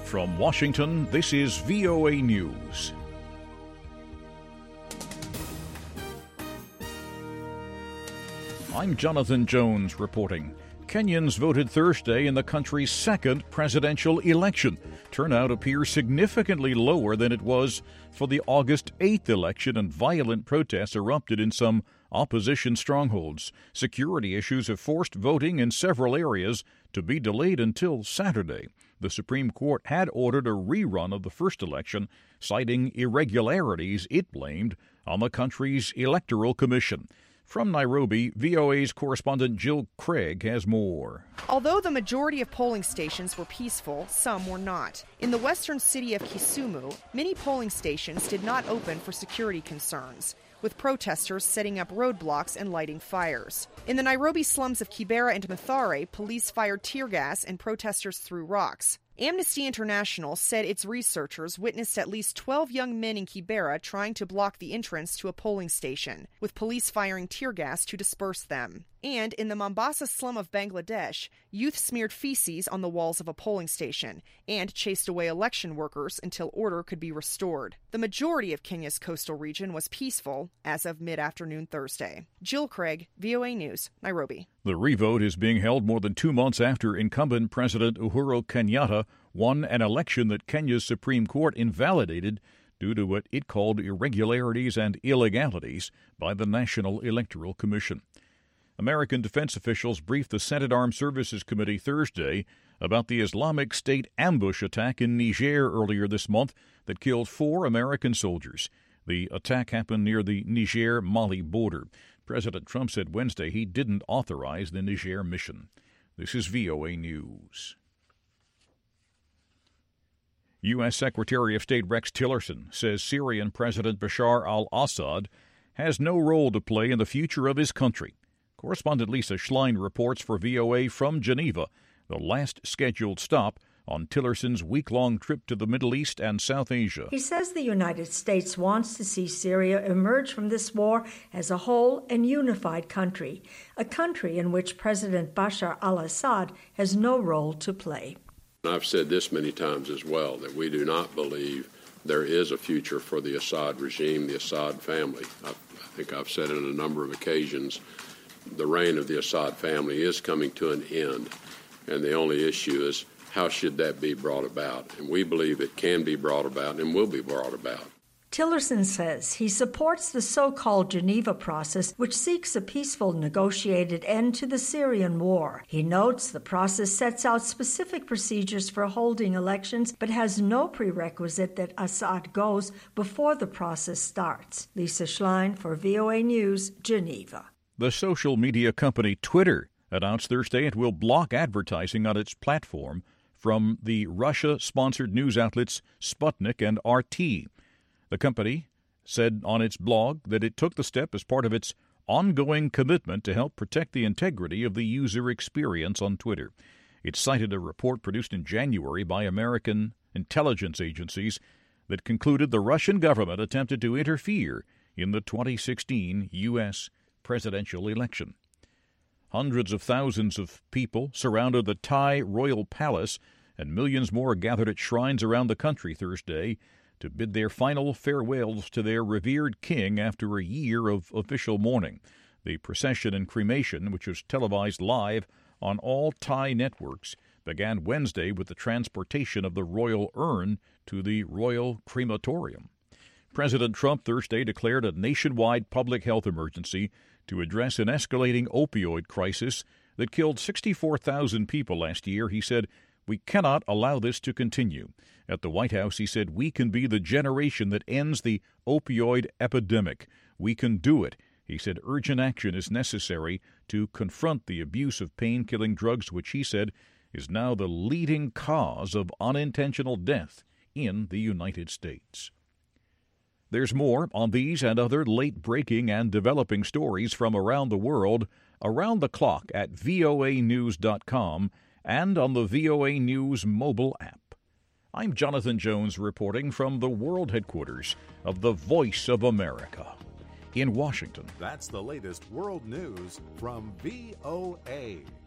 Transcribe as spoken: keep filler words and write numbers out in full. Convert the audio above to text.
From Washington, this is V O A News. I'm Jonathan Jones reporting. Kenyans voted Thursday in the country's second presidential election. Turnout appears significantly lower than it was for the August eighth election, and violent protests erupted in some opposition strongholds. Security issues have forced voting in several areas to be delayed until Saturday. The Supreme Court had ordered a rerun of the first election, citing irregularities it blamed on the country's Electoral Commission. From Nairobi, V O A's correspondent Jill Craig has more. Although the majority of polling stations were peaceful, some were not. In the western city of Kisumu, many polling stations did not open for security concerns, with protesters setting up roadblocks and lighting fires. In the Nairobi slums of Kibera and Mathare, police fired tear gas and protesters threw rocks. Amnesty International said its researchers witnessed at least twelve young men in Kibera trying to block the entrance to a polling station, with police firing tear gas to disperse them. And in the Mombasa slum of Bangladesh, youth smeared feces on the walls of a polling station and chased away election workers until order could be restored. The majority of Kenya's coastal region was peaceful as of mid-afternoon Thursday. Jill Craig, V O A News, Nairobi. The revote is being held more than two months after incumbent President Uhuru Kenyatta won an election that Kenya's Supreme Court invalidated due to what it called irregularities and illegalities by the National Electoral Commission. American defense officials briefed the Senate Armed Services Committee Thursday about the Islamic State ambush attack in Niger earlier this month that killed four American soldiers. The attack happened near the Niger-Mali border. President Trump said Wednesday he didn't authorize the Niger mission. This is V O A News. U S. Secretary of State Rex Tillerson says Syrian President Bashar al-Assad has no role to play in the future of his country. Correspondent Lisa Schlein reports for V O A from Geneva, the last scheduled stop on Tillerson's week-long trip to the Middle East and South Asia. He says the United States wants to see Syria emerge from this war as a whole and unified country, a country in which President Bashar al-Assad has no role to play. I've said this many times as well, that we do not believe there is a future for the Assad regime, the Assad family. I, I think I've said it on a number of occasions. The reign of the Assad family is coming to an end, and the only issue is how should that be brought about? And we believe it can be brought about and will be brought about. Tillerson says he supports the so-called Geneva process, which seeks a peaceful, negotiated end to the Syrian war. He notes the process sets out specific procedures for holding elections, but has no prerequisite that Assad goes before the process starts. Lisa Schlein for V O A News, Geneva. The social media company Twitter announced Thursday it will block advertising on its platform from the Russia-sponsored news outlets Sputnik and R T. The company said on its blog that it took the step as part of its ongoing commitment to help protect the integrity of the user experience on Twitter. It cited a report produced in January by American intelligence agencies that concluded the Russian government attempted to interfere in the twenty sixteen U S presidential election. Hundreds of thousands of people surrounded the Thai royal palace, and millions more gathered at shrines around the country Thursday to bid their final farewells to their revered king after a year of official mourning. The procession and cremation, which was televised live on all Thai networks, began Wednesday with the transportation of the royal urn to the royal crematorium. President Trump Thursday declared a nationwide public health emergency to address an escalating opioid crisis that killed sixty-four thousand people last year. He said, "We cannot allow this to continue." At the White House, he said, "We can be the generation that ends the opioid epidemic. We can do it." He said urgent action is necessary to confront the abuse of pain-killing drugs, which he said is now the leading cause of unintentional death in the United States. There's more on these and other late-breaking and developing stories from around the world around the clock at V O A news dot com and on the V O A News mobile app. I'm Jonathan Jones reporting from the world headquarters of the Voice of America in Washington. That's the latest world news from V O A.